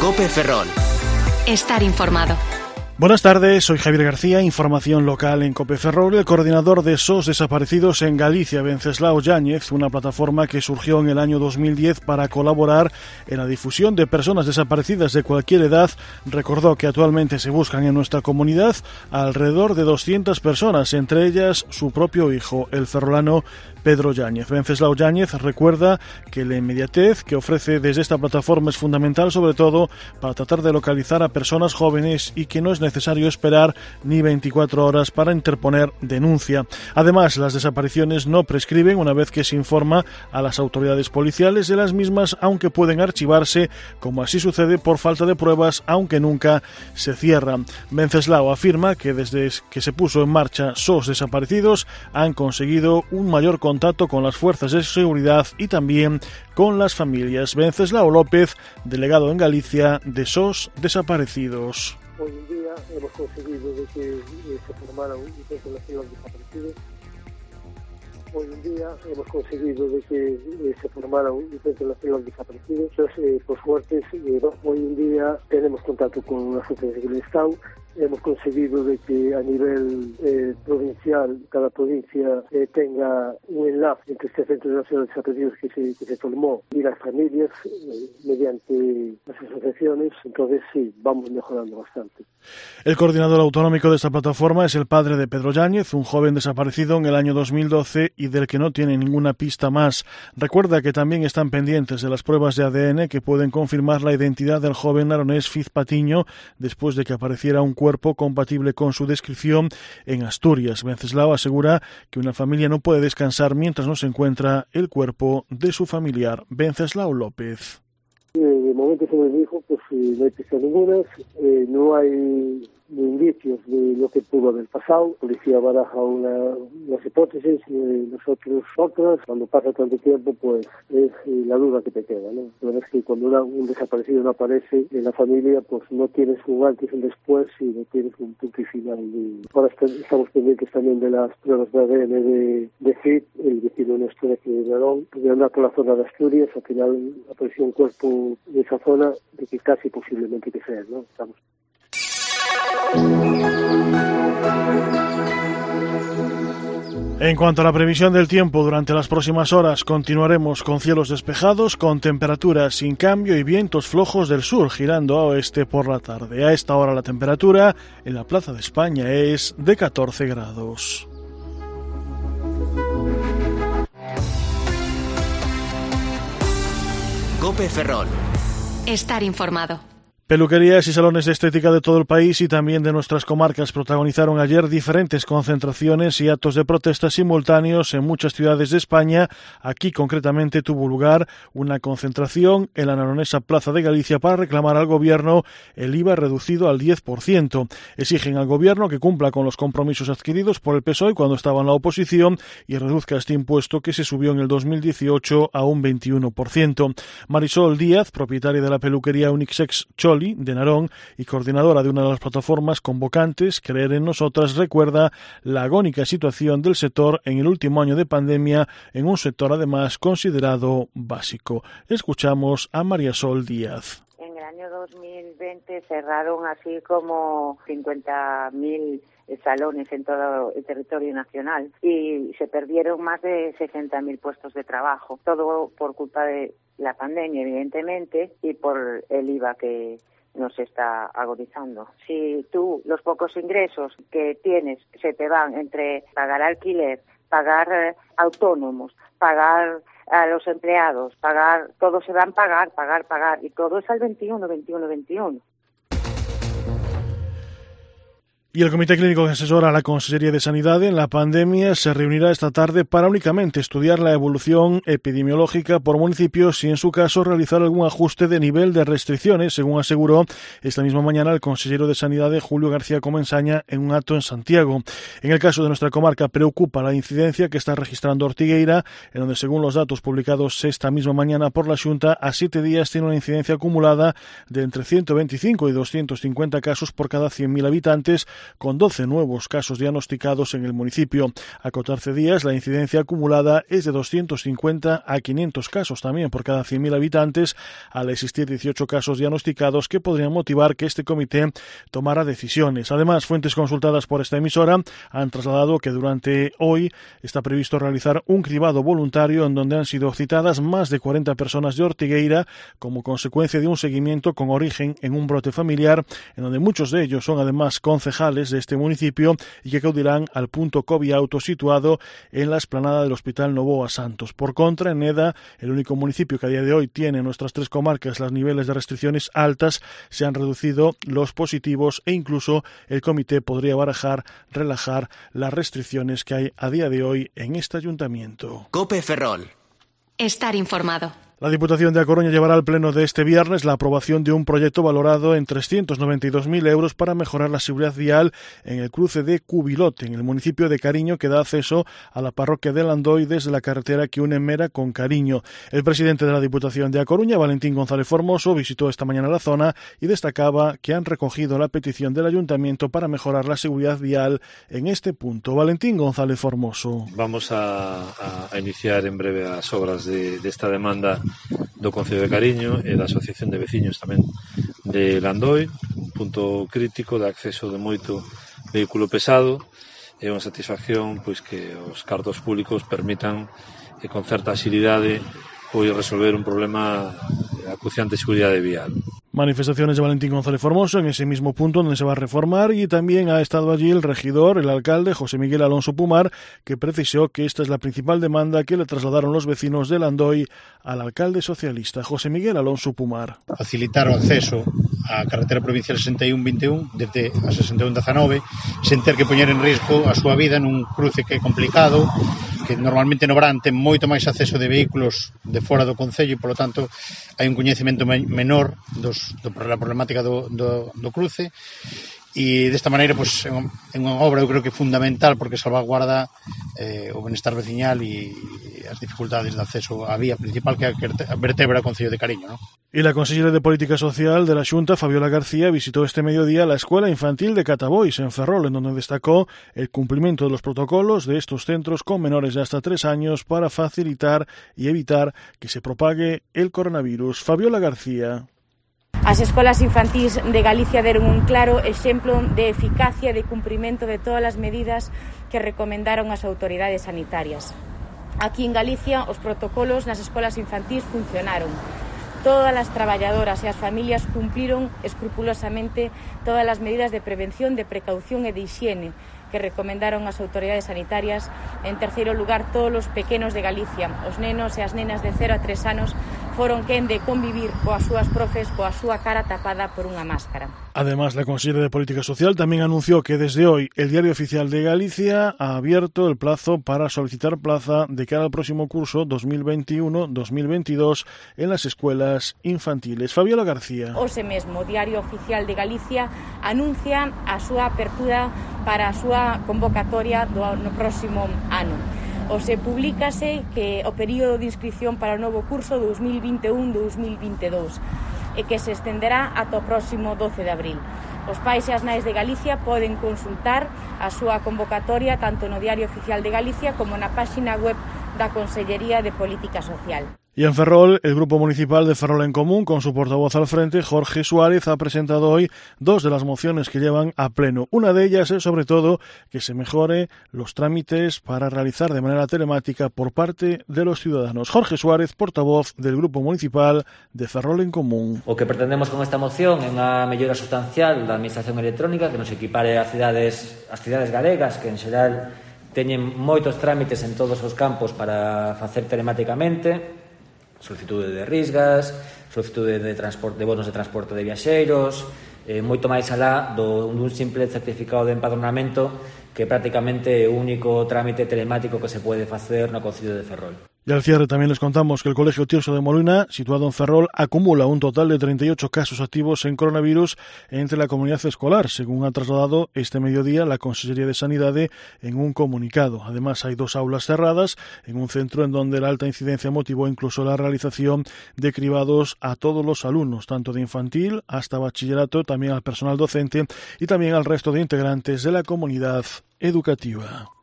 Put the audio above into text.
COPE Ferrol. Estar informado. Buenas tardes, soy Javier García, información local en COPE Ferrol. El coordinador de SOS desaparecidos en Galicia, Venceslao Yáñez, una plataforma que surgió en el año 2010 para colaborar en la difusión de personas desaparecidas de cualquier edad, recordó que actualmente se buscan en nuestra comunidad alrededor de 200 personas, entre ellas su propio hijo, el ferrolano Pedro Yáñez. Venceslao Yáñez recuerda que la inmediatez que ofrece desde esta plataforma es fundamental, sobre todo para tratar de localizar a personas jóvenes y que no es necesario esperar ni 24 horas para interponer denuncia. Además, las desapariciones no prescriben una vez que se informa a las autoridades policiales de las mismas, aunque pueden archivarse, como así sucede por falta de pruebas, aunque nunca se cierran. Venceslao afirma que desde que se puso en marcha SOS Desaparecidos han conseguido un mayor contacto con las fuerzas de seguridad y también con las familias. Venceslao López, delegado en Galicia de SOS Desaparecidos. Hoy en día hemos conseguido de que se formara un centro de desaparecidos. Hoy en día hemos conseguido de que se formara un centro nacional de desaparecidos. Entonces, por suerte, hoy en día tenemos contacto con las autoridades del Estado. Hemos conseguido de que a nivel provincial, cada provincia tenga un enlace entre este Centro Nacional de Desaparecidos que se formó y las familias mediante las asociaciones. Entonces sí, vamos mejorando bastante. El coordinador autonómico de esta plataforma es el padre de Pedro Yáñez, un joven desaparecido en el año 2012 y del que no tiene ninguna pista más. Recuerda que también están pendientes de las pruebas de ADN que pueden confirmar la identidad del joven naronés Fiz Patiño después de que apareciera un cuerpo compatible con su descripción en Asturias. Venceslao asegura que una familia no puede descansar mientras no se encuentra el cuerpo de su familiar. Venceslao López. De momento sobre mi hijo, pues no hay pista ninguna, no hay indicios de lo que pudo haber pasado. La policía baraja unas hipótesis y nosotros otras. Cuando pasa tanto tiempo, pues es la duda que te queda, ¿no? La verdad es que cuando un desaparecido no aparece en la familia, pues no tienes un antes y un después y no tienes un punto y final. Ahora estamos pendientes también de las pruebas de ADN de Cid, el vecino nuestro de aquí de Narón, de andar por la zona de Asturias. Al final apareció un cuerpo de esa zona de que casi posiblemente que sea, ¿no? Estamos. En cuanto a la previsión del tiempo, durante las próximas horas continuaremos con cielos despejados, con temperaturas sin cambio y vientos flojos del sur, girando a oeste por la tarde. A esta hora la temperatura en la Plaza de España es de 14 grados. COPE Ferrol. Estar informado. Peluquerías y salones de estética de todo el país y también de nuestras comarcas protagonizaron ayer diferentes concentraciones y actos de protesta simultáneos en muchas ciudades de España. Aquí concretamente tuvo lugar una concentración en la naronesa Plaza de Galicia para reclamar al gobierno el IVA reducido al 10%. Exigen al gobierno que cumpla con los compromisos adquiridos por el PSOE cuando estaba en la oposición y reduzca este impuesto que se subió en el 2018 a un 21%. Marisol Díaz, propietaria de la peluquería Unisex Choli de Narón y coordinadora de una de las plataformas convocantes Creer en Nosotras, recuerda la agónica situación del sector en el último año de pandemia, en un sector además considerado básico. Escuchamos a Marisol Díaz. En el año 2020 cerraron así como 50.000 salones en todo el territorio nacional y se perdieron más de 60.000 puestos de trabajo, todo por culpa de la pandemia, evidentemente, y por el IVA que nos está agudizando. Si tú los pocos ingresos que tienes se te van entre pagar alquiler, pagar autónomos, pagar a los empleados, pagar, todo se van a pagar, y todo es al 21. Y el Comité Clínico que asesora a la Consejería de Sanidad en la pandemia se reunirá esta tarde para únicamente estudiar la evolución epidemiológica por municipios y, en su caso, realizar algún ajuste de nivel de restricciones, según aseguró esta misma mañana el consejero de Sanidad, Julio García Comensaña, en un acto en Santiago. En el caso de nuestra comarca preocupa la incidencia que está registrando Ortigueira, en donde, según los datos publicados esta misma mañana por la Xunta, a 7 días tiene una incidencia acumulada de entre 125 y 250 casos por cada 100.000 habitantes, con 12 nuevos casos diagnosticados en el municipio. A 14 días, la incidencia acumulada es de 250 a 500 casos también por cada 100.000 habitantes, al existir 18 casos diagnosticados que podrían motivar que este comité tomara decisiones. Además, fuentes consultadas por esta emisora han trasladado que durante hoy está previsto realizar un cribado voluntario en donde han sido citadas más de 40 personas de Ortigueira como consecuencia de un seguimiento con origen en un brote familiar, en donde muchos de ellos son además concejales de este municipio y que acudirán al punto COVID auto situado en la explanada del Hospital Novoa Santos. Por contra, en Eda, el único municipio que a día de hoy tiene en nuestras 3 comarcas los niveles de restricciones altas, se han reducido los positivos e incluso el comité podría barajar relajar las restricciones que hay a día de hoy en este ayuntamiento. COPE Ferrol. Estar informado. La Diputación de A Coruña llevará al pleno de este viernes la aprobación de un proyecto valorado en 392.000 euros para mejorar la seguridad vial en el cruce de Cubilote, en el municipio de Cariño, que da acceso a la parroquia de Landoy desde la carretera que une Mera con Cariño. El presidente de la Diputación de A Coruña, Valentín González Formoso, visitó esta mañana la zona y destacaba que han recogido la petición del Ayuntamiento para mejorar la seguridad vial en este punto. Valentín González Formoso. Vamos a iniciar en breve as obras de esta demanda do Concello de Cariño e da Asociación de Veciños tamén de Landoy, un punto crítico de acceso de moito vehículo pesado. É unha satisfacción pois que os cartos públicos permitan con certa axilidade pois resolver un problema acuciante de seguridade vial. Manifestaciones de Valentín González Formoso en ese mismo punto donde se va a reformar, y también ha estado allí el regidor, el alcalde José Miguel Alonso Pumar, que precisó que esta es la principal demanda que le trasladaron los vecinos de Landoy al alcalde socialista. José Miguel Alonso Pumar. Facilitar o acceso á carretera provincial 6121 desde a 6119 sen ter que poñer en risco a súa vida nun cruce que é complicado, que normalmente no verán ten moito máis acceso de vehículos de fora do concello e, polo tanto, hai un coñecemento menor da problemática do cruce, e desta maneira pois, é unha obra eu creo que fundamental porque salvaguarda o benestar veciñal e as dificultades de acceso á vía principal que vertebra o Concello de Cariño, ¿no? Y la consellera de Política Social de la Xunta, Fabiola García, visitó este mediodía la Escuela Infantil de Catabois, en Ferrol, en donde destacó el cumplimiento de los protocolos de estos centros con menores de hasta 3 años para facilitar y evitar que se propague el coronavirus. Fabiola García. As escolas infantís de Galicia deron un claro exemplo de eficacia e de cumprimento de todas as medidas que recomendaron as autoridades sanitarias. Aquí en Galicia os protocolos nas escolas infantís funcionaron. Todas as traballadoras e as familias cumpliron escrupulosamente todas as medidas de prevención, de precaución e de hixiene que recomendaron as autoridades sanitarias. En terceiro lugar, todos os pequenos de Galicia, os nenos e as nenas de 0 a 3 anos, foron quen de convivir coas súas profes coa súa cara tapada por unha máscara. Además, la consejera de Política Social también anunció que desde hoy el Diario Oficial de Galicia ha abierto el plazo para solicitar plaza de cara al próximo curso 2021-2022 en las escuelas infantiles. Fabiola García. Hoxe mesmo, o Diario Oficial de Galicia anuncia a súa apertura para a súa convocatoria no próximo ano. Se publícase que o período de inscripción para o novo curso 2021-2022 e que se estenderá ata o próximo 12 de abril. Os pais e as nais de Galicia poden consultar a súa convocatoria tanto no Diario Oficial de Galicia como na páxina web da Consellería de Política Social. Y en Ferrol, el Grupo Municipal de Ferrol en Común, con su portavoz al frente, Jorge Suárez, ha presentado hoy 2 de las mociones que llevan a pleno. Una de ellas es, sobre todo, que se mejore los trámites para realizar de manera telemática por parte de los ciudadanos. Jorge Suárez, portavoz del Grupo Municipal de Ferrol en Común. O que pretendemos con esta moción é unha mellora sustancial da administración electrónica que nos equipare as cidades galegas, que en xeral teñen moitos trámites en todos os campos para facer telemáticamente, solicitude de risgas, solicitude de bonos de transporte de viaxeiros, moito máis alá dun simple certificado de empadronamento que prácticamente é o único trámite telemático que se pode facer no Concello de Ferrol. Y al cierre también les contamos que el Colegio Tirso de Molina, situado en Ferrol, acumula un total de 38 casos activos en coronavirus entre la comunidad escolar, según ha trasladado este mediodía la Consellería de Sanidad en un comunicado. Además, hay 2 aulas cerradas en un centro en donde la alta incidencia motivó incluso la realización de cribados a todos los alumnos, tanto de infantil hasta bachillerato, también al personal docente y también al resto de integrantes de la comunidad educativa.